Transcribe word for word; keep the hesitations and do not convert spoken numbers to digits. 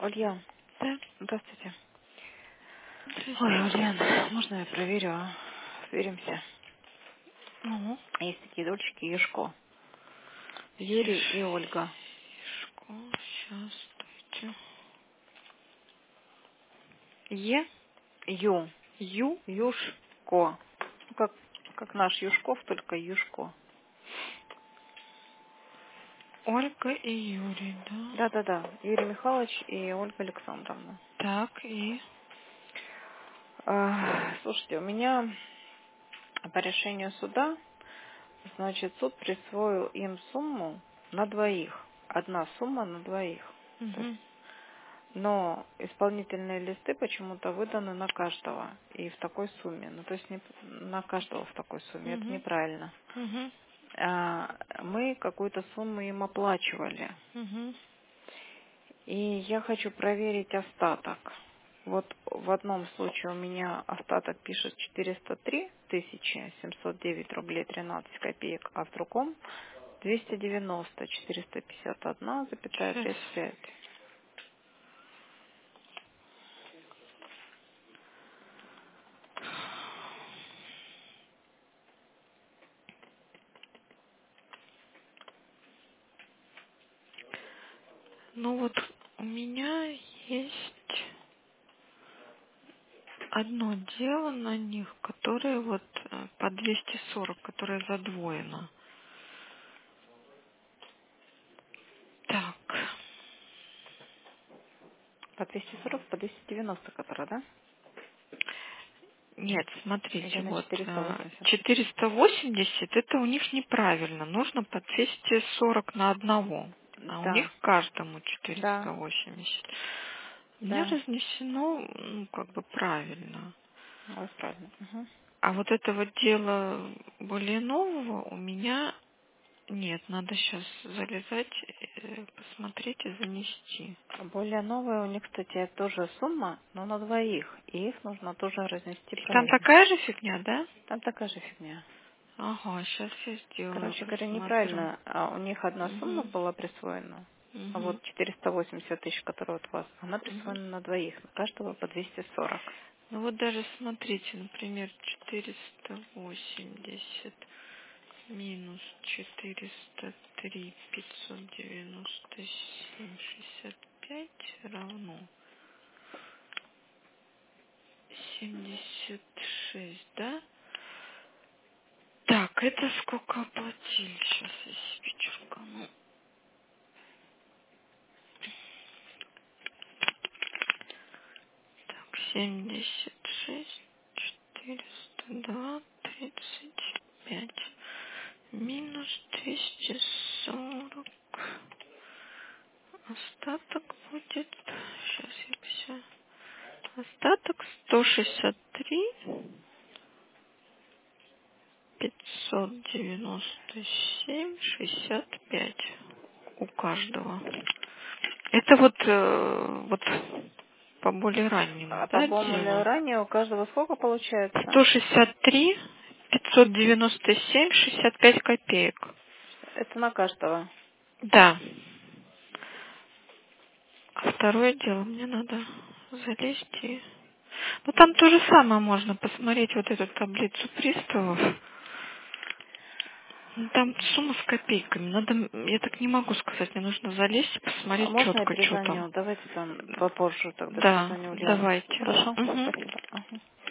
Ульян, Да. здравствуйте. Ой, Здрасте. Ульян, можно я проверю, а? Сверимся. Ну, Есть такие дочки Ешко. Юрий и Ольга. Ешко, сейчас, стойте. Е, Ю, Ю, Юшко. Ну, Как, как наш Юшков, только Юшко. Ольга и Юрий, да? Да-да-да, Юрий Михайлович и Ольга Александровна. Так, и... А, слушайте, у меня по решению суда, значит, суд присвоил им сумму на двоих. Одна сумма на двоих. То есть Угу, но исполнительные листы почему-то выданы на каждого и в такой сумме. Ну, то есть не, на каждого в такой сумме. Это угу, неправильно. угу, А, мы какую-то сумму им оплачивали. угу. И я хочу проверить остаток. Вот в одном случае у меня остаток пишет четыреста три тысячи семьсот девять рублей тринадцать копеек, а в другом двести девяносто четыреста пятьдесят один запятая Сейчас. тридцать пять. Ну вот у меня есть одно дело на них, которое вот э, по двести сорок, которое задвоено. Так. По двести сорок, по двести девяносто, которая, да? Нет, Или смотрите, на вот четыреста э, восемьдесят? четыреста восемьдесят это у них неправильно. Нужно по двести сорок на одного. А у них Да, каждому да, четыреста восемьдесят. У меня да. разнесено, ну, как бы правильно. Вот правильно. Мгм. А вот этого дела более нового у меня нет. Надо сейчас залезать, э, посмотреть и занести. Более новая у них, кстати, тоже сумма, но на двоих. И их нужно тоже разнести И там правильно. такая же фигня, да? Там такая же фигня. Ага, сейчас я сделаю, Короче говоря, посмотрю. неправильно. А у них одна сумма Угу, была присвоена. А угу. вот четыреста восемьдесят тысяч, которая вот у вас, она Мгм. присвоена на двоих. На каждого по двести сорок. Ну вот даже смотрите, например, четыреста восемьдесят минус четыреста три пятьсот девяносто семь шестьдесят пять равно семьдесят шесть, да? Так, это сколько оплатили? Сейчас я себе черкану. Так, семьдесят шесть четыреста два тридцать пять. Минус двести сорок. Остаток будет... Сейчас я все... Остаток сто шестьдесят три пятьсот девяносто семь шестьдесят пять у каждого. Это вот, э, вот по более раннему, А по да, более делу? ранее у каждого сколько получается? сто шестьдесят три пятьсот девяносто семь шестьдесят пять копеек. Это на каждого. Да. А второе дело мне надо залезть и... Ну, там то же самое можно посмотреть, вот эту таблицу приставов. Ну, там сумма с копейками. Надо, я так не могу сказать, мне нужно залезть и А посмотреть можно я четко, что там. перезвоню? Давайте там попозже тогда Да, перезвоню Ульяну. давайте. Хорошо? Угу. Спасибо. Ага.